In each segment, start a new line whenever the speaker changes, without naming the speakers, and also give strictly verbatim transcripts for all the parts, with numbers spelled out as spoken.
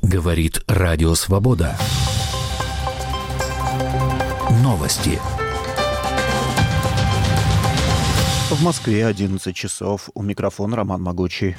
Говорит Радио Свобода. Новости.
В Москве одиннадцать часов. У микрофона Роман Могучий.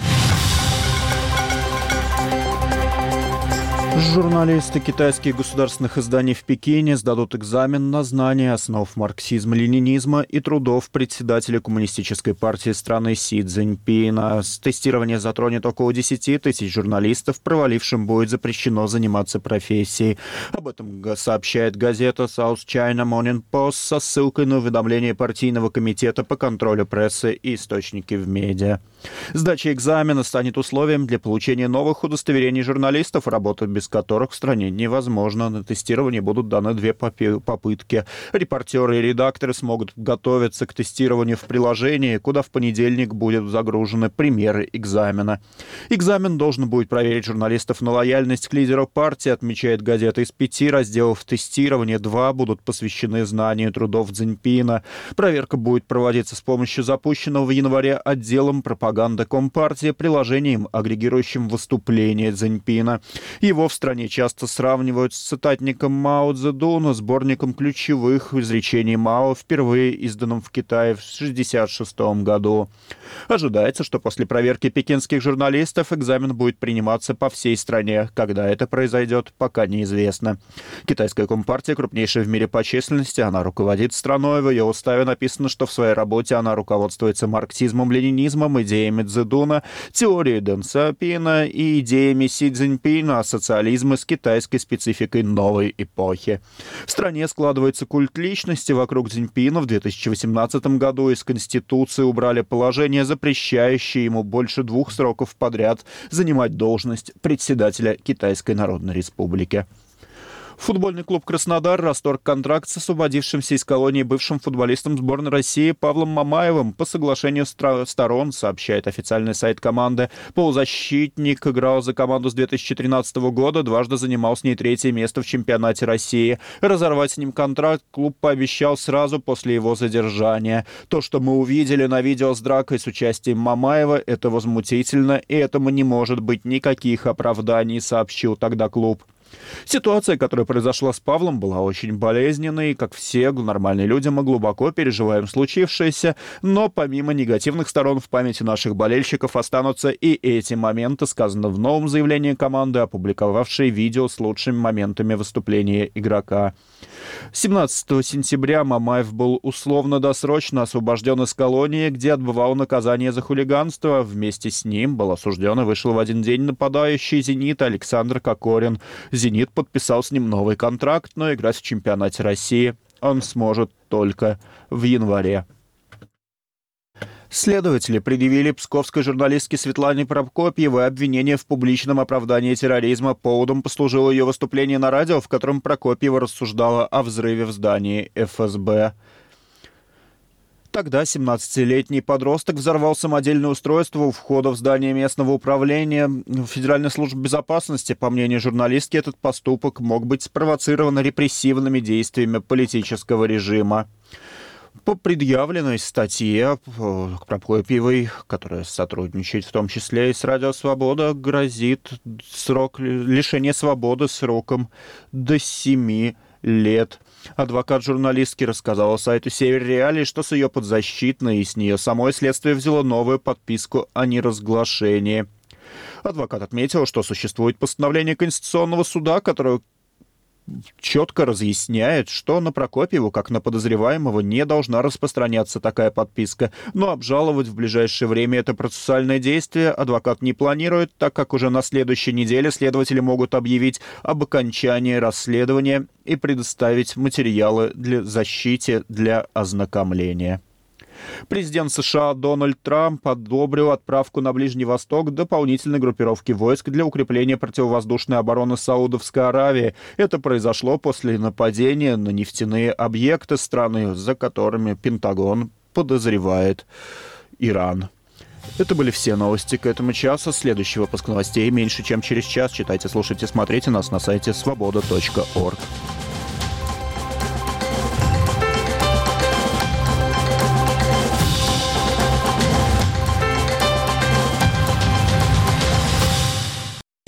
Журналисты китайских государственных изданий в Пекине сдадут экзамен на знание основ марксизма-ленинизма и трудов председателя Коммунистической партии страны Си Цзиньпина. Тестирование затронет около десяти тысяч журналистов, провалившим будет запрещено заниматься профессией. Об этом сообщает газета South China Morning Post со ссылкой на уведомление партийного комитета по контролю прессы и источники в медиа. Сдача экзамена станет условием для получения новых удостоверений журналистов, работать без которых в стране невозможно. На тестирование будут даны две попытки. Репортеры и редакторы смогут готовиться к тестированию в приложении, куда в понедельник будут загружены примеры экзамена. Экзамен должен будет проверить журналистов на лояльность к лидеру партии, отмечает газета. Из пяти разделов тестирования два будут посвящены знанию трудов Цзиньпина. Проверка будет проводиться с помощью запущенного в январе отделом пропаганды Компартии приложением, агрегирующим выступления Цзиньпина. Его в стране часто сравнивают с цитатником Мао Цзэдуна, сборником ключевых изречений Мао, впервые изданным в Китае в шестьдесят шестом году. Ожидается, что после проверки пекинских журналистов экзамен будет приниматься по всей стране. Когда это произойдет, пока неизвестно. Китайская Компартия крупнейшая в мире по численности, она руководит страной. В ее уставе написано, что в своей работе она руководствуется марксизмом, ленинизмом, идеями Цзэдуна, теорией Дэн Сяопина и идеями Си Цзиньпина о социализме с китайской спецификой новой эпохи. В стране складывается культ личности вокруг Цзиньпина. В две тысячи восемнадцатом году из Конституции убрали положение, запрещающее ему больше двух сроков подряд занимать должность председателя Китайской Народной Республики. Футбольный клуб «Краснодар» расторг контракт с освободившимся из колонии бывшим футболистом сборной России Павлом Мамаевым по соглашению сторон, сообщает официальный сайт команды. Полузащитник играл за команду с две тысячи тринадцатого года, дважды занимал с ней третье место в чемпионате России. Разорвать с ним контракт клуб пообещал сразу после его задержания. То, что мы увидели на видео с дракой с участием Мамаева, это возмутительно, и этому не может быть никаких оправданий, сообщил тогда клуб. Ситуация, которая произошла с Павлом, была очень болезненной, и, как все нормальные люди, мы глубоко переживаем случившееся, но помимо негативных сторон в памяти наших болельщиков останутся и эти моменты, сказано в новом заявлении команды, опубликовавшей видео с лучшими моментами выступления игрока. семнадцатого сентября Мамаев был условно-досрочно освобожден из колонии, где отбывал наказание за хулиганство. Вместе с ним был осужден и вышел в один день нападающий «Зенита» Александр Кокорин. «Зенит» подписал с ним новый контракт, но играть в чемпионате России он сможет только в январе. Следователи предъявили псковской журналистке Светлане Прокопьевой обвинение в публичном оправдании терроризма. Поводом послужило ее выступление на радио, в котором Прокопьева рассуждала о взрыве в здании эф эс бэ. Тогда семнадцатилетний подросток взорвал самодельное устройство у входа в здание местного управления Федеральной службы безопасности. По мнению журналистки, этот поступок мог быть спровоцирован репрессивными действиями политического режима. По предъявленной статье к Прокопьевой, которая сотрудничает в том числе и с «Радио Свобода», грозит срок лишения свободы сроком до семи лет. Адвокат журналистки рассказала сайту «Север Реалии», что с ее подзащитной и с нее самой следствие взяло новую подписку о неразглашении. Адвокат отметил, что существует постановление Конституционного суда, которое четко разъясняет, что на Прокопьеву, как на подозреваемого, не должна распространяться такая подписка. Но обжаловать в ближайшее время это процессуальное действие адвокат не планирует, так как уже на следующей неделе следователи могут объявить об окончании расследования и предоставить материалы для защите для ознакомления. Президент США Дональд Трамп одобрил отправку на Ближний Восток дополнительной группировки войск для укрепления противовоздушной обороны Саудовской Аравии. Это произошло после нападения на нефтяные объекты страны, за которыми Пентагон подозревает Иран. Это были все новости к этому часу. Следующий выпуск новостей меньше чем через час. Читайте, слушайте, смотрите нас на сайте свобода точка орг.